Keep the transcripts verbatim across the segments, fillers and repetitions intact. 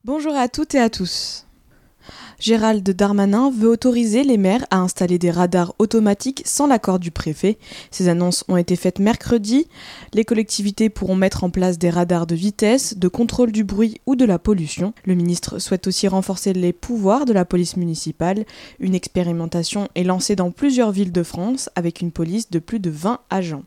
Bonjour à toutes et à tous. Gérald Darmanin veut autoriser les maires à installer des radars automatiques sans l'accord du préfet. Ces annonces ont été faites mercredi. Les collectivités pourront mettre en place des radars de vitesse, de contrôle du bruit ou de la pollution. Le ministre souhaite aussi renforcer les pouvoirs de la police municipale. Une expérimentation est lancée dans plusieurs villes de France avec une police de plus de vingt agents.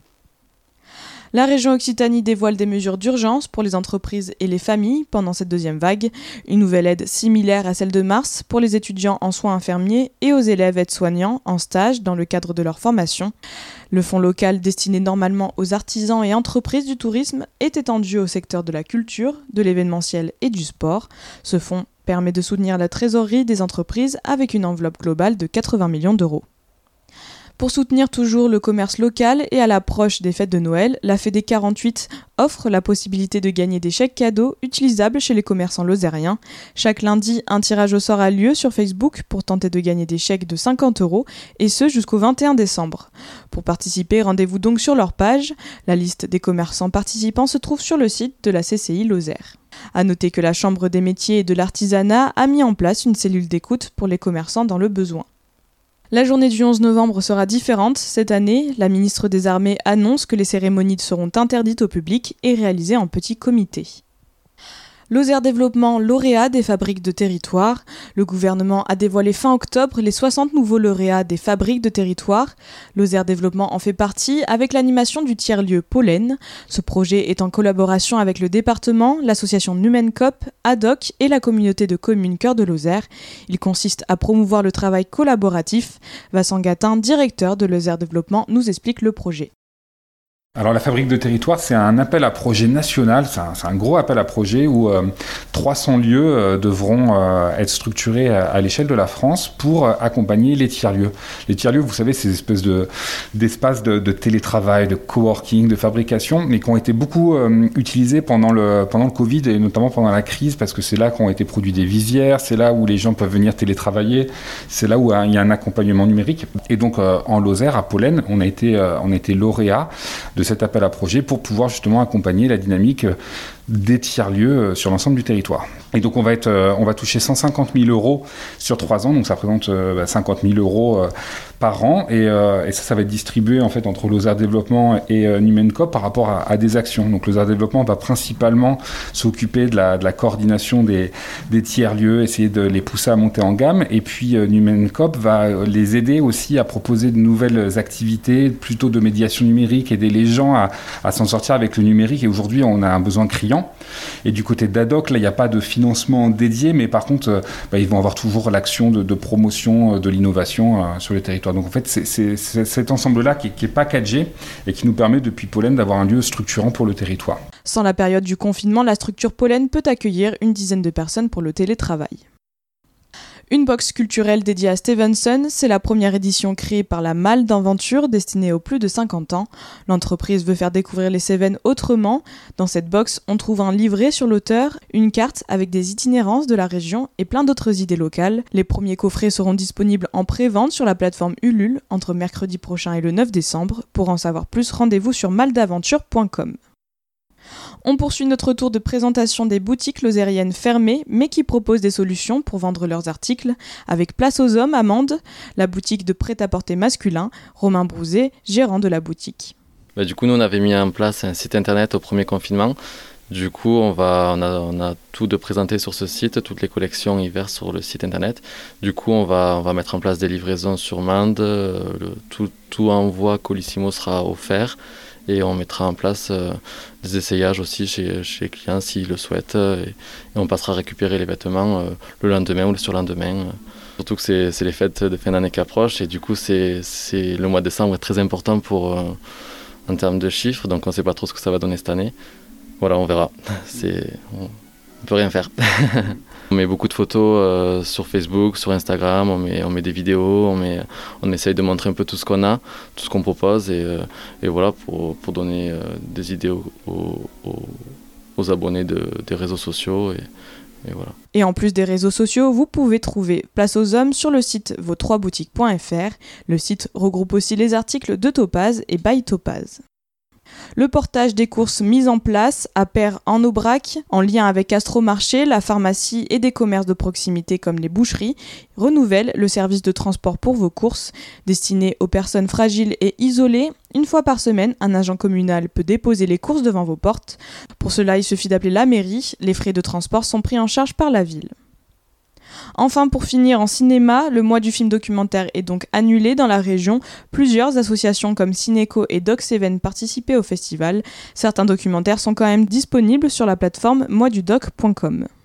La région Occitanie dévoile des mesures d'urgence pour les entreprises et les familles pendant cette deuxième vague. Une nouvelle aide similaire à celle de mars pour les étudiants en soins infirmiers et aux élèves aides-soignants en stage dans le cadre de leur formation. Le fonds local destiné normalement aux artisans et entreprises du tourisme est étendu au secteur de la culture, de l'événementiel et du sport. Ce fonds permet de soutenir la trésorerie des entreprises avec une enveloppe globale de quatre-vingts millions d'euros. Pour soutenir toujours le commerce local et à l'approche des fêtes de Noël, la Fédé quarante-huit offre la possibilité de gagner des chèques cadeaux utilisables chez les commerçants lozériens. Chaque lundi, un tirage au sort a lieu sur Facebook pour tenter de gagner des chèques de cinquante euros, et ce jusqu'au vingt et un décembre. Pour participer, rendez-vous donc sur leur page. La liste des commerçants participants se trouve sur le site de la C C I Lozère. À noter que la Chambre des métiers et de l'artisanat a mis en place une cellule d'écoute pour les commerçants dans le besoin. La journée du onze novembre sera différente. Cette année, la ministre des Armées annonce que les cérémonies seront interdites au public et réalisées en petit comité. Lozère Développement, lauréat des fabriques de territoire. Le gouvernement a dévoilé fin octobre les soixante nouveaux lauréats des fabriques de territoire. Lozère Développement en fait partie avec l'animation du tiers-lieu Pollen. Ce projet est en collaboration avec le département, l'association Numencop, Adoc et la communauté de communes Cœur de Lozère. Il consiste à promouvoir le travail collaboratif. Vincent Gatin, directeur de Lozère Développement, nous explique le projet. Alors la fabrique de territoire, c'est un appel à projet national, c'est un, c'est un gros appel à projet où euh, trois cents lieux euh, devront euh, être structurés à, à l'échelle de la France pour euh, accompagner les tiers-lieux. Les tiers-lieux, vous savez, c'est des espèces de, d'espaces de, de télétravail, de coworking, de fabrication, mais qui ont été beaucoup euh, utilisés pendant le, pendant le Covid et notamment pendant la crise, parce que c'est là qu'ont été produits des visières, c'est là où les gens peuvent venir télétravailler, c'est là où euh, il y a un accompagnement numérique. Et donc euh, en Lozère, à Pollen, on a été, euh, on a été lauréat de cet appel à projet pour pouvoir justement accompagner la dynamique des tiers-lieux sur l'ensemble du territoire. Et donc on va, être, on va toucher cent cinquante mille euros sur trois ans, donc ça représente cinquante mille euros par an, et, et ça, ça va être distribué en fait entre Lozère Développement et Numencop par rapport à, à des actions. Donc Lozère Développement va principalement s'occuper de la, de la coordination des, des tiers-lieux, essayer de les pousser à monter en gamme, et puis Numencop va les aider aussi à proposer de nouvelles activités, plutôt de médiation numérique, aider les gens à, à s'en sortir avec le numérique, et aujourd'hui on a un besoin criant. Et du côté d'Adoc, là, il n'y a pas de financement dédié, mais par contre, euh, bah, ils vont avoir toujours l'action de, de promotion euh, de l'innovation euh, sur les territoires. Donc en fait, c'est, c'est, c'est cet ensemble-là qui n'est pas packagé et qui nous permet depuis Pollen d'avoir un lieu structurant pour le territoire. Sans la période du confinement, la structure Pollen peut accueillir une dizaine de personnes pour le télétravail. Une box culturelle dédiée à Stevenson, c'est la première édition créée par la Malle d'Aventure destinée aux plus de cinquante ans. L'entreprise veut faire découvrir les Cévennes autrement. Dans cette box, on trouve un livret sur l'auteur, une carte avec des itinérances de la région et plein d'autres idées locales. Les premiers coffrets seront disponibles en pré-vente sur la plateforme Ulule entre mercredi prochain et le neuf décembre. Pour en savoir plus, rendez-vous sur maldaventure point com. On poursuit notre tour de présentation des boutiques lozériennes fermées, mais qui proposent des solutions pour vendre leurs articles, avec Place aux Hommes à Mende, la boutique de prêt-à-porter masculin, Romain Brouzet, gérant de la boutique. Bah, du coup, nous, on avait mis en place un site internet au premier confinement. Du coup, on, va, on, a, on a tout de présenté sur ce site, toutes les collections hiver sur le site internet. Du coup, on va, on va mettre en place des livraisons sur Mende, le, tout, tout envoi Colissimo sera offert. Et on mettra en place euh, des essayages aussi chez, chez les clients s'ils le souhaitent. Euh, et, et on passera récupérer les vêtements euh, le lendemain ou le surlendemain. Euh. Surtout que c'est, c'est les fêtes de fin d'année qui approchent. Et du coup, c'est, c'est, le mois de décembre est très important pour, euh, en termes de chiffres. Donc on ne sait pas trop ce que ça va donner cette année. Voilà, on verra. C'est, on ne peut rien faire. On met beaucoup de photos euh, sur Facebook, sur Instagram, on met, on met des vidéos, on, met, on essaye de montrer un peu tout ce qu'on a, tout ce qu'on propose, et, euh, et voilà, pour, pour donner euh, des idées aux, aux, aux abonnés de, des réseaux sociaux. Et, et, voilà. Et en plus des réseaux sociaux, vous pouvez trouver Place aux Hommes sur le site vos trois boutiques point f r. Le site regroupe aussi les articles de Topaz et by Topaz. Le portage des courses mises en place à Paire en Aubrac, en lien avec Astromarché, la pharmacie et des commerces de proximité comme les boucheries, renouvelle le service de transport pour vos courses. Destiné aux personnes fragiles et isolées, une fois par semaine, un agent communal peut déposer les courses devant vos portes. Pour cela, il suffit d'appeler la mairie. Les frais de transport sont pris en charge par la ville. Enfin, pour finir en cinéma, le mois du film documentaire est donc annulé dans la région. Plusieurs associations comme Cinéco et Doc Seven participaient au festival. Certains documentaires sont quand même disponibles sur la plateforme moi du doc point com.